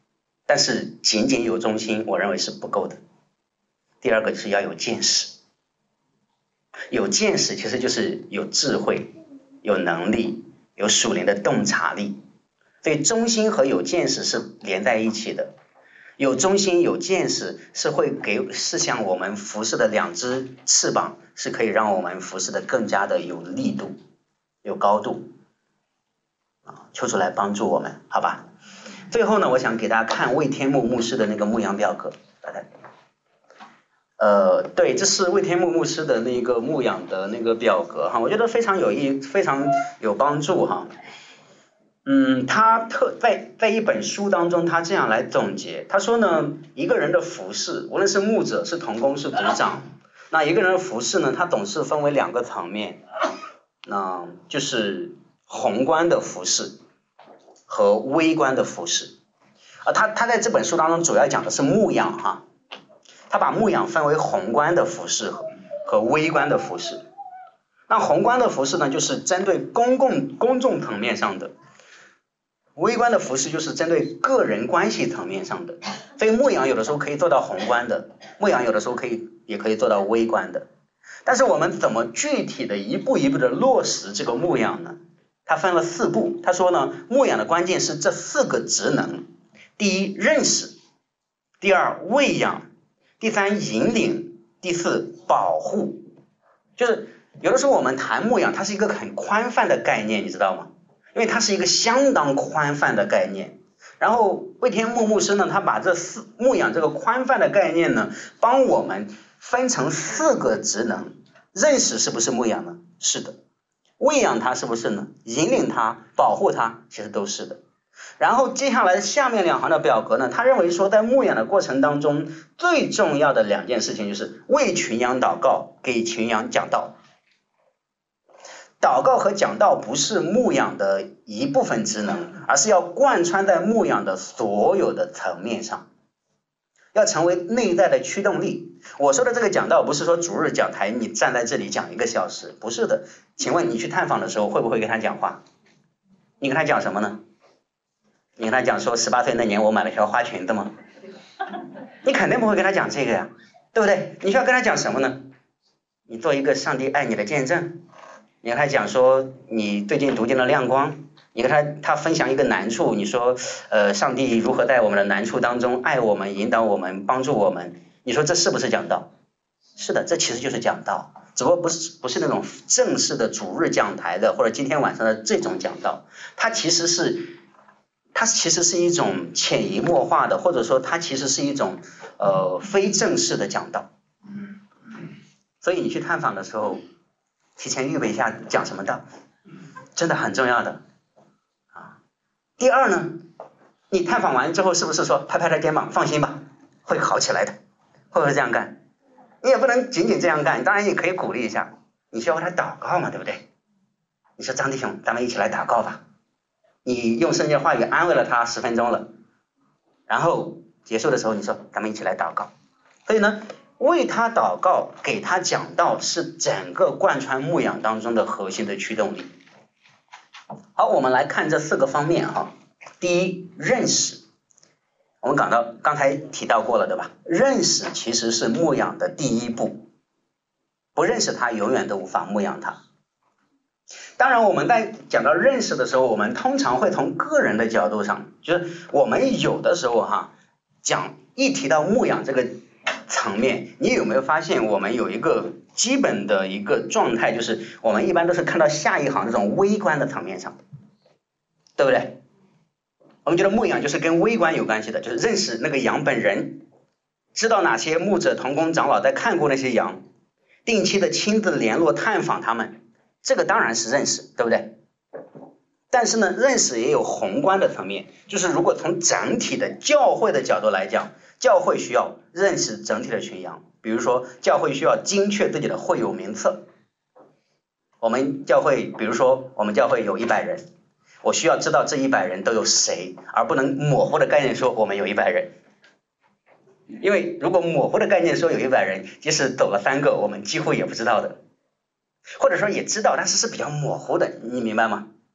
但是仅仅有忠心，我认为是不够的。第二个就是要有见识，有见识其实就是有智慧、有能力、有属灵的洞察力。所以忠心和有见识是连在一起的。有忠心有见识是会给是像我们服侍的两只翅膀，是可以让我们服侍的更加的有力度、有高度。啊，求主来帮助我们，好吧？最后呢，我想给大家看魏天木牧师的那个牧羊表格，大家。呃，对，这是魏天木牧师的那个牧养的那个表格哈，我觉得非常有意，非常有帮助哈。嗯，他特在在一本书当中，他这样来总结，他说呢，一个人的服侍，无论是牧者、是同工、是组长，那一个人的服侍呢，他总是分为两个层面，那就是宏观的服侍和微观的服侍。啊，他他在这本书当中主要讲的是牧养哈。他把牧养分为宏观的服事和微观的服事。那宏观的服事呢，就是针对公共公众层面上的；微观的服事就是针对个人关系层面上的。所以牧养有的时候可以做到宏观的，牧养有的时候可以也可以做到微观的。但是我们怎么具体的一步一步的落实这个牧养呢？他分了四步。他说呢，牧养的关键是这四个职能：第一，认识；第二，喂养。第三，引领；第四，保护。就是有的时候我们谈牧养，它是一个很宽泛的概念，你知道吗？因为它是一个相当宽泛的概念。然后魏天木牧师呢，他把这四牧养这个宽泛的概念呢，帮我们分成四个职能。认识是不是牧养呢？是的。喂养它是不是呢？引领它、保护它，其实都是的。然后接下来下面两行的表格呢，他认为说在牧养的过程当中，最重要的两件事情就是为群羊祷告，给群羊讲道。祷告和讲道不是牧养的一部分职能，而是要贯穿在牧养的所有的层面上，要成为内在的驱动力。我说的这个讲道不是说主日讲台你站在这里讲一个小时，不是的。请问你去探访的时候会不会跟他讲话？你跟他讲什么呢？你跟他讲说十八岁那年我买了条花裙子吗？你肯定不会跟他讲这个呀，对不对？你需要跟他讲什么呢？你做一个上帝爱你的见证。你跟他讲说你最近读见了亮光，你跟他他分享一个难处，你说呃上帝如何在我们的难处当中爱我们、引导我们、帮助我们，你说这是不是讲道？是的，这其实就是讲道，只不过不是不是那种正式的主日讲台的或者今天晚上的这种讲道，它其实是它其实是一种潜移默化的，或者说它其实是一种呃非正式的讲道。所以你去探访的时候，提前预备一下讲什么道，真的很重要的啊。第二呢，你探访完之后是不是说拍拍他肩膀，放心吧，会好起来的，会不会这样干？你也不能仅仅这样干，当然也可以鼓励一下，你需要为他祷告嘛，对不对？你说张弟兄，咱们一起来祷告吧。你用圣经话语安慰了他十分钟了，然后结束的时候你说咱们一起来祷告。所以呢，为他祷告，给他讲道，是整个贯穿牧养当中的核心的驱动力。好，我们来看这四个方面哈。第一，认识。我们讲到刚才提到过了，对吧？认识其实是牧养的第一步，不认识他永远都无法牧养他。当然我们在讲到认识的时候，我们通常会从个人的角度上，就是我们有的时候哈，讲一提到牧养这个层面，你有没有发现我们有一个基本的一个状态，就是我们一般都是看到下一行这种微观的层面上，对不对？我们觉得牧养就是跟微观有关系的，就是认识那个羊本人，知道哪些牧者、同工、长老在看过那些羊，定期的亲自联络探访他们，这个当然是认识，对不对？但是呢，认识也有宏观的层面，就是如果从整体的教会的角度来讲，教会需要认识整体的群羊，比如说教会需要精确自己的会友名册。我们教会，比如说我们教会有一百人，我需要知道这一百人都有谁，而不能模糊的概念说我们有一百人。因为如果模糊的概念说有一百人，即使走了三个，我们几乎也不知道的，或者说也知道，但是是比较模糊的，你明白吗？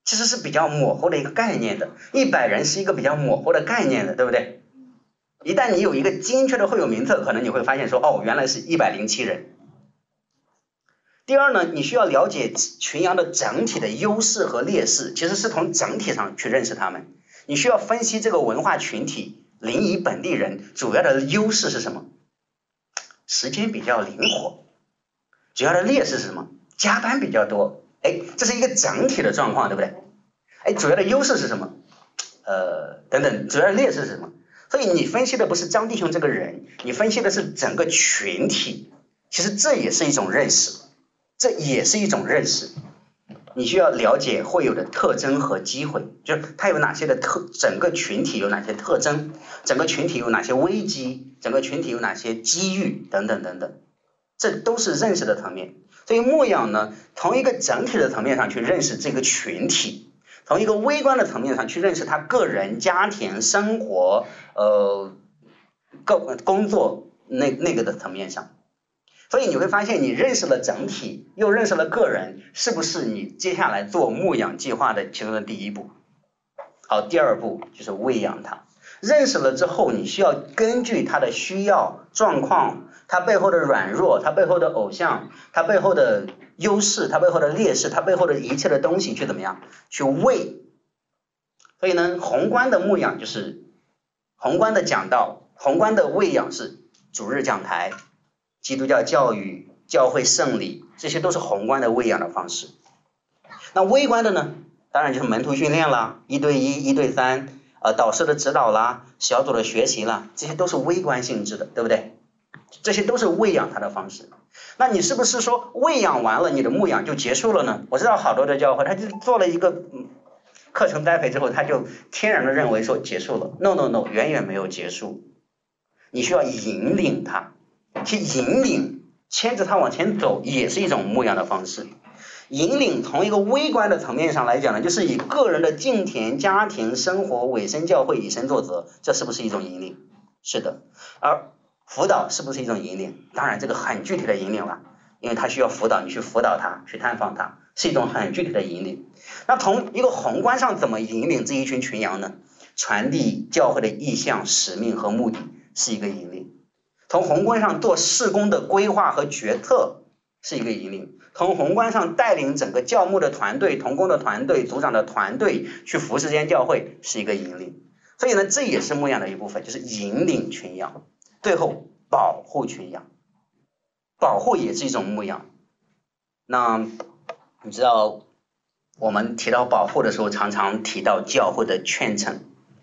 其实是比较模糊的一个概念的，一百人是一个比较模糊的概念的，对不对？一旦你有一个精确的会友名册，可能你会发现说，哦，原来是一百零七人。第二呢，你需要了解群羊的整体的优势和劣势，其实是从整体上去认识他们。你需要分析这个文化群体临沂本地人主要的优势是什么？时间比较灵活。主要的劣势是什么？加班比较多。哎，这是一个整体的状况，对不对？哎，主要的优势是什么？呃，等等，主要的劣势是什么？所以你分析的不是张弟兄这个人，你分析的是整个群体。其实这也是一种认识，这也是一种认识。你需要了解会有的特征和机会，就是它有哪些的特，整个群体有哪些特征，整个群体有哪些危机，整个群体有哪些机遇，等等等等，这都是认识的层面。所以牧养呢，从一个整体的层面上去认识这个群体，从一个微观的层面上去认识他个人、家庭、生活、呃、工工作那那个的层面上。所以你会发现，你认识了整体，又认识了个人，是不是你接下来做牧养计划的其中的第一步？好，第二步就是喂养它。认识了之后，你需要根据他的需要、状况，他背后的软弱，他背后的偶像，他背后的优势，他背后的劣势，他背后的一切的东西去怎么样去喂。所以呢，宏观的牧养就是宏观的讲道，宏观的喂养是主日讲台、基督教教育、教会圣礼，这些都是宏观的喂养的方式。那微观的呢，当然就是门徒训练啦，一对一、一对三，呃，导师的指导啦，小组的学习啦，这些都是微观性质的，对不对？这些都是喂养他的方式。那你是不是说喂养完了，你的牧养就结束了呢？我知道好多的教会，他就做了一个嗯课程栽培之后，他就天然的认为说结束了。No No No， 远远没有结束。你需要引领他，去引领，牵着他往前走，也是一种牧养的方式。引领从一个微观的层面上来讲呢，就是以个人的敬虔、家庭、生活、委身教会以身作则，这是不是一种引领？是的。而辅导是不是一种引领？当然这个很具体的引领了，因为他需要辅导，你去辅导他，去探访他，是一种很具体的引领。那从一个宏观上怎么引领这一群群羊呢？传递教会的意向、使命和目的是一个引领。从宏观上做事工的规划和决策是一个引领。从宏观上带领整个教牧的团队、同工的团队、组长的团队去服侍这间教会是一个引领。所以呢，这也是牧养的一部分，就是引领群羊。最后保护群羊，保护也是一种牧养。那你知道我们提到保护的时候，常常提到教会的劝惩，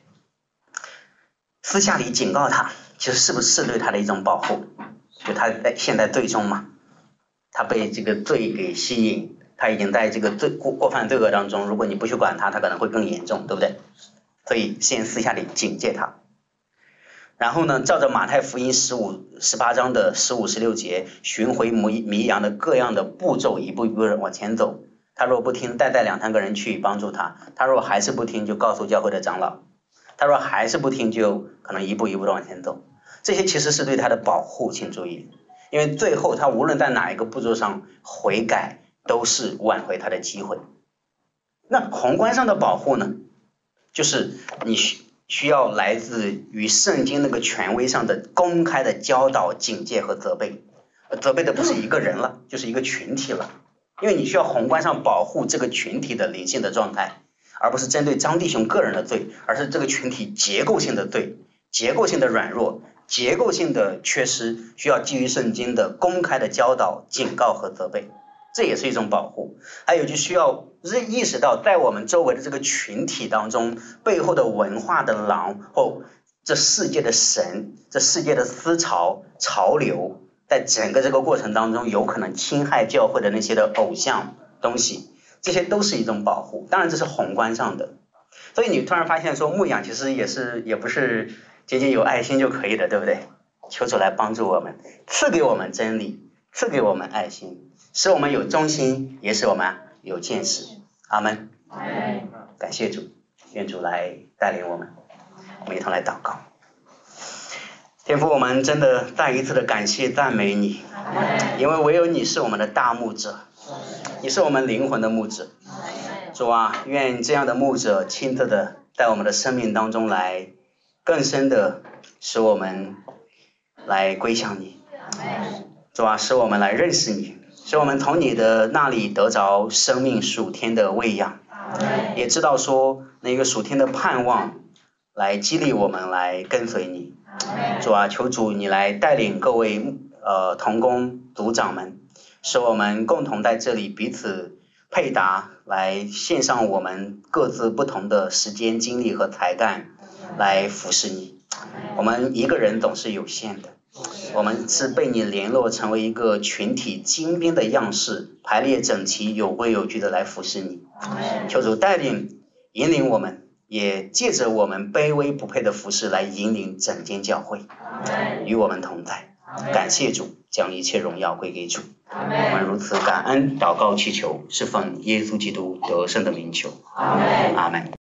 私下里警告他，其实是不是对他的一种保护？就他在现在罪中嘛，他被这个罪给吸引，他已经在这个罪过过犯罪恶当中，如果你不去管他，他可能会更严重，对不对？所以先私下里警戒他。然后呢，照着马太福音十五、十八章的十五、十六节，寻回迷迷羊的各样的步骤，一步一步往前走。他若不听，带带两三个人去帮助他；他若还是不听，就告诉教会的长老；他若还是不听，就可能一步一步的往前走。这些其实是对他的保护，请注意，因为最后他无论在哪一个步骤上悔改，都是挽回他的机会。那宏观上的保护呢，就是你需需要来自于圣经那个权威上的公开的教导、警戒和责备。责备的不是一个人了，就是一个群体了，因为你需要宏观上保护这个群体的灵性的状态，而不是针对张弟兄个人的罪，而是这个群体结构性的罪、结构性的软弱、结构性的缺失，需要基于圣经的公开的教导、警告和责备，这也是一种保护。还有就需要意识到在我们周围的这个群体当中，背后的文化的狼或这世界的神、这世界的思潮潮流，在整个这个过程当中有可能侵害教会的那些的偶像东西，这些都是一种保护。当然这是宏观上的。所以你突然发现说牧养其实也是也不是仅仅有爱心就可以的，对不对？求主来帮助我们，赐给我们真理，赐给我们爱心，使我们有忠心，也使我们有见识。阿们。感谢主，愿主来带领我们，我们一同来祷告。天父，我们真的再一次的感谢赞美你，因为唯有你是我们的大牧者，你是我们灵魂的牧者。 主啊，愿这样的牧者亲自的在我们的生命当中来，更深的使我们来归向你。主啊，使我们来认识你，使我们从你的那里得着生命属天的喂养，也知道说那个属天的盼望来激励我们来跟随你。主啊，求主你来带领各位呃同工组长们，使我们共同在这里彼此配搭，来献上我们各自不同的时间精力和才干来服侍你。我们一个人总是有限的，我们是被你联络成为一个群体精兵的样式，排列整齐有规有矩的来服侍你。求主带领引领我们，也借着我们卑微不配的服侍来引领整间教会，与我们同在。感谢主，将一切荣耀归给主。我们如此感恩祷告祈求，是奉耶稣基督得胜的名求。阿们。